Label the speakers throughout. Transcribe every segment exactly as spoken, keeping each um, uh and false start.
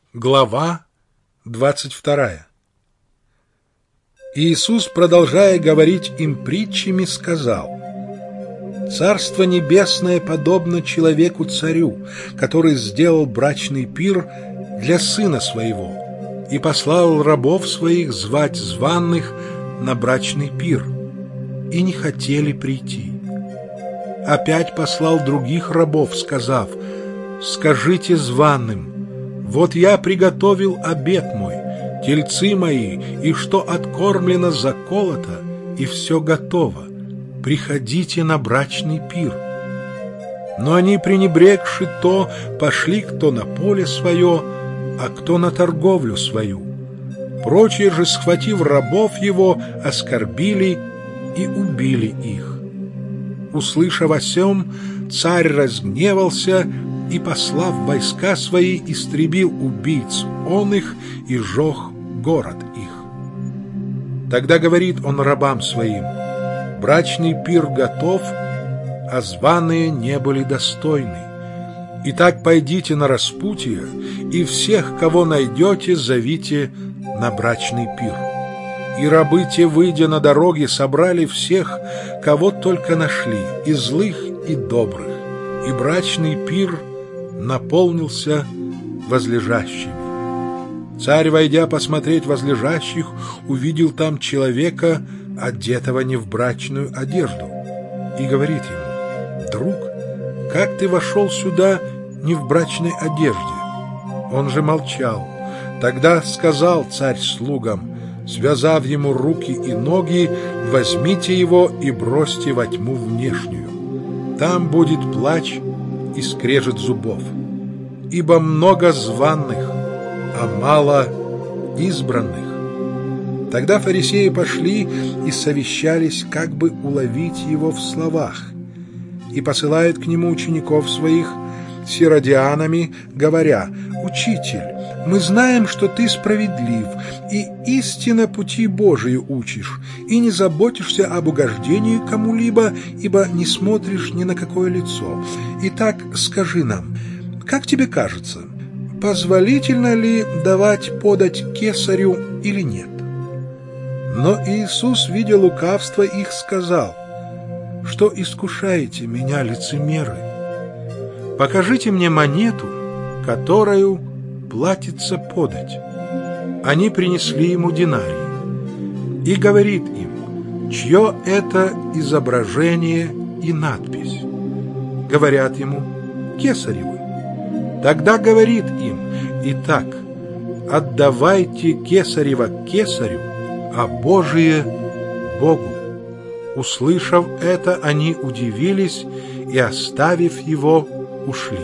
Speaker 1: Глава двадцать вторая. Иисус, продолжая говорить им притчами, сказал: «Царство небесное подобно человеку-царю, который сделал брачный пир для сына своего и послал рабов своих звать званых на брачный пир, и не хотели прийти. Опять послал других рабов, сказав: скажите званым: вот я приготовил обед мой, тельцы мои, и что откормлено, заколото, и все готово. Приходите на брачный пир. Но они, пренебрегши то, пошли кто на поле свое, а кто на торговлю свою. Прочие же, схватив рабов его, оскорбили и убили их. Услышав о сем, царь разгневался и, послав войска свои, истребил убийц он их и сжег город их. Тогда говорит он рабам своим: брачный пир готов, а званые не были достойны. Итак, пойдите на распутье, и всех, кого найдете, зовите на брачный пир. И рабы те, выйдя на дороги, собрали всех, кого только нашли, и злых, и добрых, и брачный пир наполнился возлежащими. Царь, войдя посмотреть возлежащих, увидел там человека, одетого не в брачную одежду, и говорит ему: друг, как ты вошел сюда не в брачной одежде? Он же молчал. Тогда сказал царь слугам, связав ему руки и ноги: возьмите его и бросьте во тьму внешнюю. Там будет плач и скрежет зубов, ибо много званых, а мало избранных. Тогда фарисеи пошли и совещались, как бы уловить его в словах, и посылают к нему учеников своих с Иродианами, говоря: «Учитель, мы знаем, что ты справедлив, и истинно пути Божии учишь, и не заботишься об угождении кому-либо, ибо не смотришь ни на какое лицо. Итак, скажи нам, как тебе кажется, позволительно ли давать подать кесарю или нет?» Но Иисус, видя лукавство их, сказал: «Что искушаете меня, лицемеры? Покажите мне монету, которую платится подать». Они принесли ему динарий, и говорит им: чье это изображение и надпись? Говорят ему: кесаревы. Тогда говорит им: итак, отдавайте кесарево кесарю, а Божие Богу. Услышав это, они удивились и, оставив его, ушли.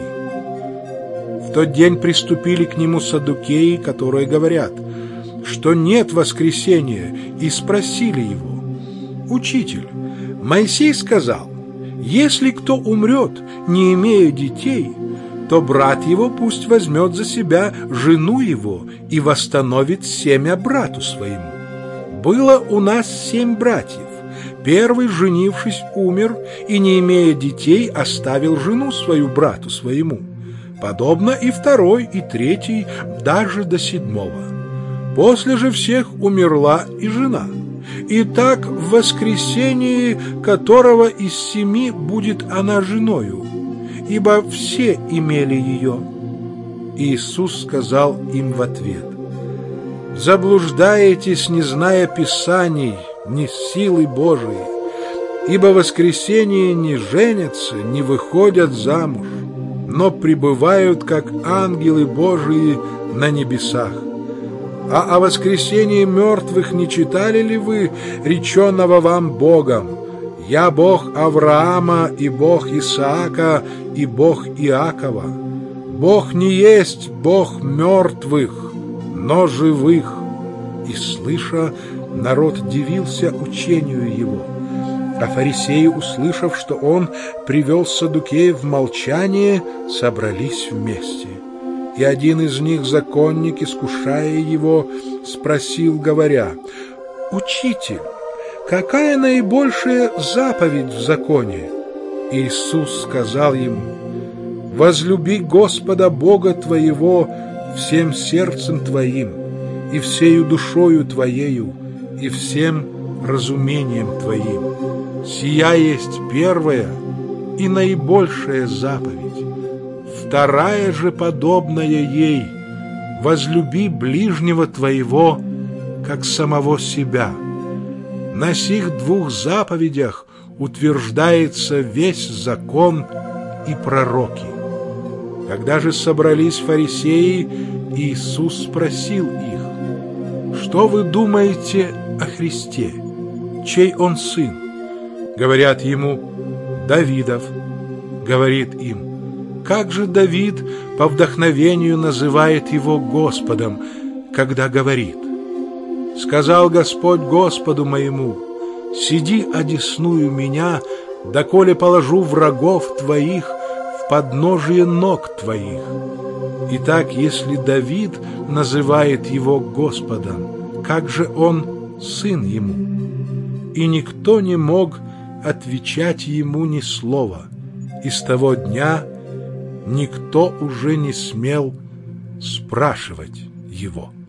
Speaker 1: В тот день приступили к нему саддукеи, которые говорят, что нет воскресения, и спросили его: «Учитель, Моисей сказал: если кто умрет, не имея детей, то брат его пусть возьмет за себя жену его и восстановит семя брату своему. Было у нас семь братьев. Первый, женившись, умер, и, не имея детей, оставил жену свою брату своему. Подобно и второй, и третий, даже до седьмого. После же всех умерла и жена. И так в воскресении которого из семи будет она женою, ибо все имели ее». Иисус сказал им в ответ: «Заблуждаетесь, не зная Писаний, ни силы Божией, ибо в воскресенье не женятся, не выходят замуж, но пребывают, как ангелы Божии на небесах. А о воскресении мертвых не читали ли вы, реченного вам Богом: «Я Бог Авраама, и Бог Исаака, и Бог Иакова»? Бог не есть Бог мертвых, но живых». И, слыша, народ дивился учению его. А фарисеи, услышав, что он привел саддукеев в молчание, собрались вместе. И один из них, законник, искушая его, спросил, говоря: «Учитель, какая наибольшая заповедь в законе?» Иисус сказал ему: «Возлюби Господа Бога твоего всем сердцем твоим, и всею душою твоею, и всем разумением твоим. Сия есть первая и наибольшая заповедь. Вторая же подобная ей: возлюби ближнего твоего, как самого себя. На сих двух заповедях утверждается весь закон и пророки. Когда же собрались фарисеи, Иисус спросил их: что вы думаете о Христе? Чей он сын? Говорят ему: Давидов. Говорит им: как же Давид по вдохновению называет его Господом, когда говорит: сказал Господь Господу моему: сиди одесную меня, доколе положу врагов твоих в подножие ног твоих. Итак, если Давид называет его Господом, как же он сын ему? И никто не мог отвечать ему ни слова. И с того дня никто уже не смел спрашивать его.